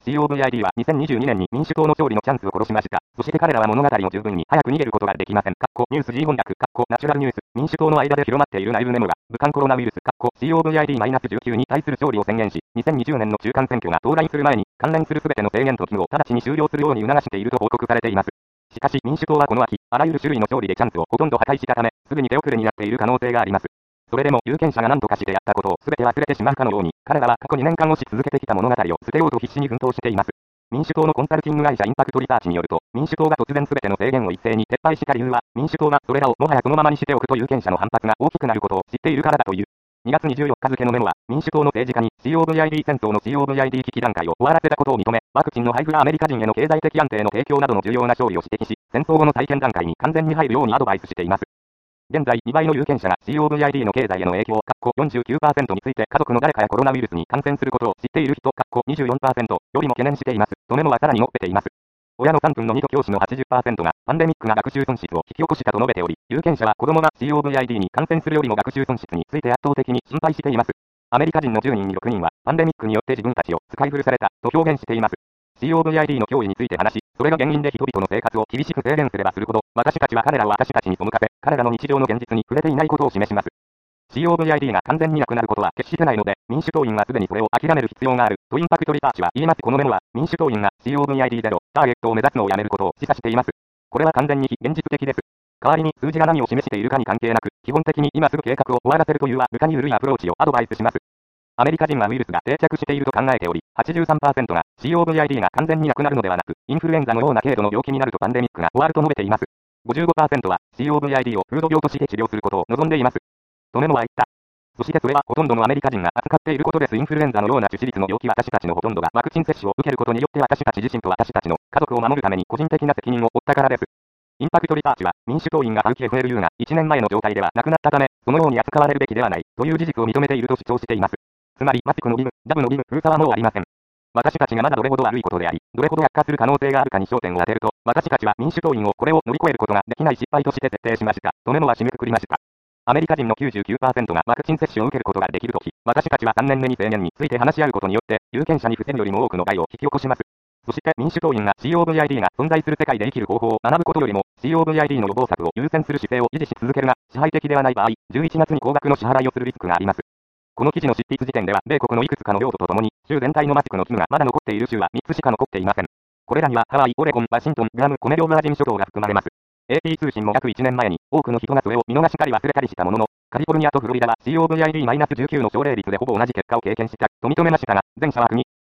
COVID は2022年に民主党の勝利のチャンスを殺しました。そして彼らは物語を十分に早く逃げることができません。ニュース G 翻訳、ナチュラルニュース、民主党の間で広まっている内部メモが、武漢コロナウイルス、COVID-19 に対する勝利を宣言し、2020年の中間選挙が到来する前に、関連するすべての制限と義務を直ちに終了するように促していると報告されています。しかし民主党はこの秋、あらゆる種類の勝利でチャンスをほとんど破壊したため、すぐに手遅れになっている可能性があります。それでも有権者が何とかしてやったことを全て忘れてしまうかのように、彼らは過去2年間をし続けてきた物語を捨てようと必死に奮闘しています。民主党のコンサルティング会社インパクトリサーチによると、民主党が突然全ての制限を一斉に撤廃した理由は、民主党がそれらをもはやそのままにしておくと有権者の反発が大きくなることを知っているからだという。2月24日付のメモは、民主党の政治家に COVID 戦争の COVID 危機段階を終わらせたことを認め、ワクチンの配布がアメリカ人への経済的安定の提供などの重要な勝利を指摘し、戦争後の再建段階に完全に入るようにアドバイスしています。現在、2倍の有権者が COVID の経済への影響、49% について家族の誰かやコロナウイルスに感染することを知っている人、24% よりも懸念しています。とメモはさらに述べています。親の3分の2と教師の 80% がパンデミックが学習損失を引き起こしたと述べており、有権者は子供が COVID に感染するよりも学習損失について圧倒的に心配しています。アメリカ人の10人に6人はパンデミックによって自分たちを使い古されたと表現しています。COVID の脅威について話し、それが原因で人々の生活を厳しく制限すればするほど、私たちは彼らを私たちに背かせ、彼らの日常の現実に触れていないことを示します。COVID が完全になくなることは決してないので、民主党員はすでにそれを諦める必要がある、とインパクトリサーチは言います。このメモは、民主党員が COVID-0 ターゲットを目指すのをやめることを示唆しています。これは完全に非現実的です。代わりに数字が何を示しているかに関係なく、基本的に今すぐ計画を終わらせるというは部下に緩いアプローチをアドバイスします。アメリカ人はウイルスが定着していると考えており、83% が COVID が完全になくなるのではなく、インフルエンザのような程度の病気になるとパンデミックが終わると述べています。55% は COVID をフード病として治療することを望んでいます。とメモは言った。そしてそれはほとんどのアメリカ人が扱っていることです。インフルエンザのような致死率の病気は私たちのほとんどがワクチン接種を受けることによって私たち自身と私たちの家族を守るために個人的な責任を負ったからです。インパクトリサーチは民主党員がファウキ FLU が1年前の状態ではなくなったため、そのように扱われるべきではないという事実を認めていると主張しています。つまりマスクの義務、ジャブの義務、封鎖はもうありません。私たちがまだどれほど悪いことであり、どれほど悪化する可能性があるかに焦点を当てると、私たちは民主党員をこれを乗り越えることができない失敗として設定しました。とメモは締めくくりました。アメリカ人の 99% がワクチン接種を受けることができるとき、私たちは3年目に制限について話し合うことによって、有権者に防ぐよりも多くの害を引き起こします。そして民主党員が COVID が存在する世界で生きる方法を学ぶことよりも、COVID の予防策を優先する姿勢を維持し続けるが、支配的ではない場合、11月に高額の支払いをするリスクがあります。この記事の執筆時点では、米国のいくつかの領土とともに、州全体のマスクの義務がまだ残っている州は3つしか残っていません。これらにはハワイ、オレゴン、ワシントン、グアム、コメ両バージン諸島が含まれます。AP 通信も約1年前に、多くの人がそれを見逃したり忘れたりしたものの、カリフォルニアとフロリダは COVID-19 の症例率でほぼ同じ結果を経験したと認めましたが、全社は国、